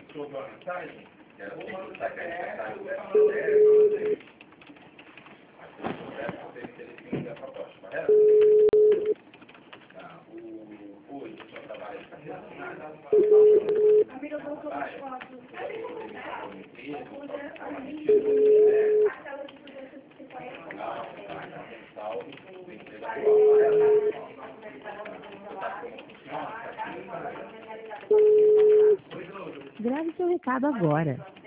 sobre a mensagem? Era assim, que está querendo a proposta, correto? Tá, hoje o senhor trabalha de carteira assinada? Grave seu recado agora.